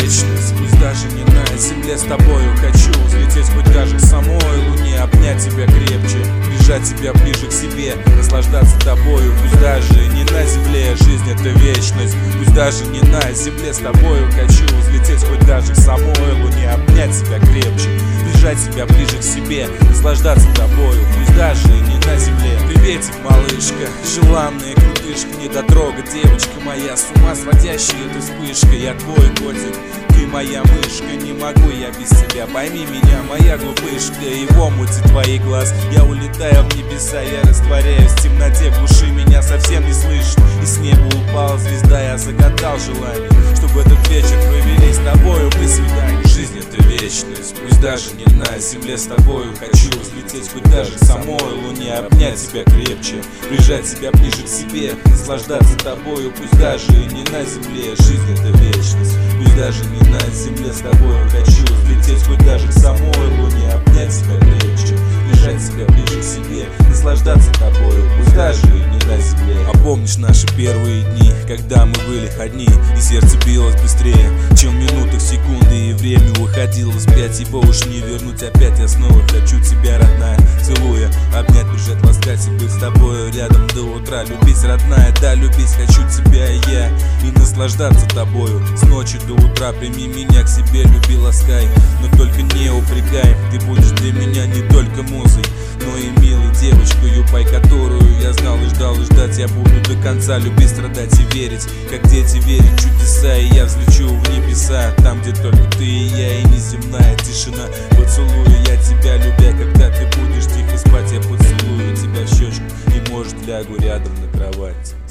вечность. Пусть даже не на земле, с тобою хочу взлететь хоть даже к самой луне, обнять тебя крепче, прижать тебя ближе к себе, наслаждаться тобою. Пусть даже не на земле, жизнь это вечность. Пусть даже не на земле, с тобою хочу взлететь хоть даже к самой луне, обнять тебя крепче, прижать тебя ближе к себе, наслаждаться тобою. Пусть даже не на земле. Приветик, малышка, желанная крутышка, недотрога, девочка моя, с ума сводящая эта вспышка. Я твой котик, ты моя мышка, не могу я без тебя, пойми меня, моя глупышка. И в омуте твоих глаз я улетаю в небеса, я растворяюсь в темноте, в глуши меня совсем не слышно. И с неба упала звезда, я загадал желание, чтобы этот вечер провели с тобою при свидании. Жизнь это вечность, пусть даже не на земле, с тобою хочу взлететь хоть даже к самой луне, обнять тебя крепче, прижать тебя ближе к себе, наслаждаться тобою. Пусть даже не на земле, жизнь это вечность. Пусть даже не на земле, с тобою хочу взлететь хоть даже к самой луне, обнять тебя крепче, прижать тебя ближе к себе, наслаждаться тобою. Пусть даже не на земле. А помнишь наши первые дни, когда мы были одни, и сердце билось быстрее, чем в минутах секунды, и время выходило вспять, его уж не вернуть опять. Я снова хочу тебя, родная, целуя, обнять, прижать, ласкать и быть с тобою рядом до утра. Любить, родная, да, любить хочу тебя и я, и наслаждаться тобою с ночи до утра. Прими меня к себе, люби, ласкай, но только не упрекай. Ты будешь для меня не только музой, но и милой девочкою, по которую я знал и ждал, и ждать я буду до конца. Любить, страдать и верить, как дети верят в чудеса. И я взлечу в небеса, там, где только ты и я, и неземная тишина. Поцелую я тебя, любя, когда ты будешь тихо спать, я поцелую тебя в щечку и, может, лягу рядом на кровать.